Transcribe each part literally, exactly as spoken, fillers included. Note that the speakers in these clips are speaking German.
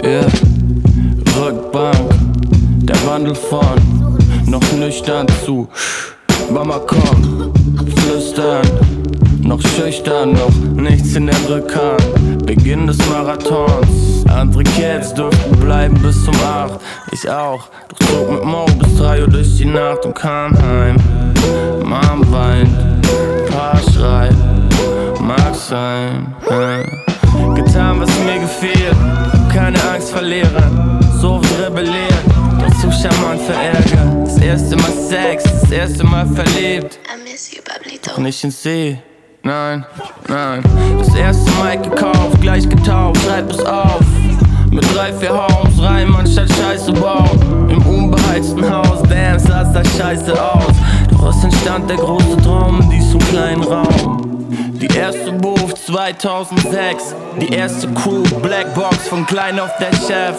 Yeah, Rückbank, der Wandel von noch nüchtern zu Mama komm, flüstern, noch schüchtern, noch nichts in der Rückhand. Beginn des Marathons, andere Kids durften bleiben bis um acht. Ich auch, doch zog mit Mo bis drei Uhr durch die Nacht und kam heim. Mom weint, Pa schreit, mag sein, ja. Getan, was mir gefiel, keine Angst verlieren, so oft rebelliert, doch zu charmant verärgert. Das erste Mal Sex, das erste Mal verliebt, doch nicht in sie, nein, nein. Das erste Mal gekauft, gleich getauft, schreib es auf. Mit drei, vier Homes, rein, anstatt Scheiße bauen. Im unbeheizten Haus, damn, sah's da scheiße aus. Doch es entstand der große Traum in diesem kleinen Raum. Die erste Move zweitausendsechs, die erste Crew, Blackbox von klein auf der Chef.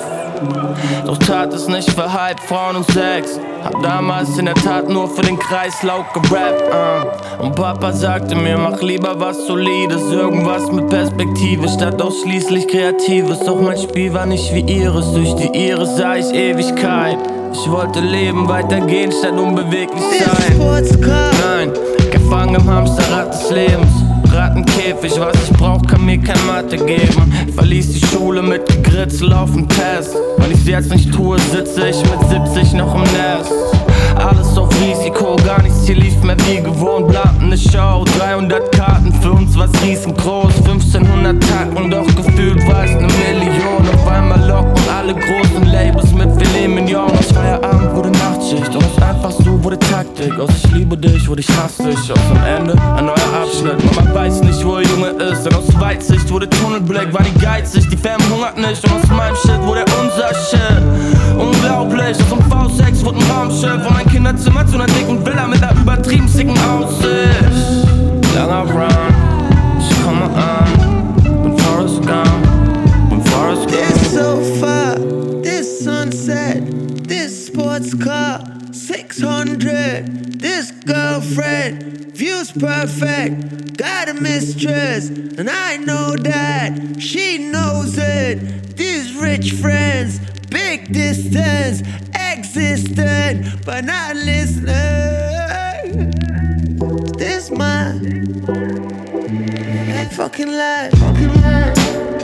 Doch tat es nicht für Hype, Frauen und Sex. Hab damals in der Tat nur für den Kreis laut gerappt, uh. Und Papa sagte mir, mach lieber was Solides, irgendwas mit Perspektive, statt ausschließlich Kreatives. Doch mein Spiel war nicht wie ihres, durch die Iris sah ich Ewigkeit. Ich wollte leben, weitergehen, statt unbeweglich sein. Nein, gefangen im Hamsterrad des Lebens. Rattenkäfig, was ich brauch, kann mir kein Mathe geben. Verließ die Schule mit Gegritzel auf dem Test. Wenn ich's jetzt nicht tue, sitze ich mit siebzig noch im Nest. Alles auf Risiko, gar nichts hier lief mehr wie gewohnt. Blatende Show, dreihundert Karten für uns was riesengroß. fünfzehnhundert Tacken, doch gefühlt war es ne Million. Auf einmal locken alle großen Labels mit Filet Mignon. Aus Feierabend wurde Nachtschicht und aus einfach so wurde Taktik. Aus ich liebe dich wurde ich hasse dich. Aus am Ende ein neuer Abschnitt. Mama weiß nicht, wo ihr Junge ist. Und aus Weitsicht wurde Tunnelblick, war die geizig. Die Fam hungert nicht und aus meinem Shit wurde unser Shit. Unglaublich, aus dem V sechs wurde ein Raumschiff. Und mein Kinderzimmer zu einer dicken Villa mit einer übertrieben sicken Aussicht. Langer Run, ich komme an, bin Forrest Gump, bin Forrest Gump. This sofa, this sunset, this sports car, six hundred, this girlfriend, view's perfect, got a mistress, and I know that, she knows it. These rich friends, big distance, existent, but not listening. This my fucking life.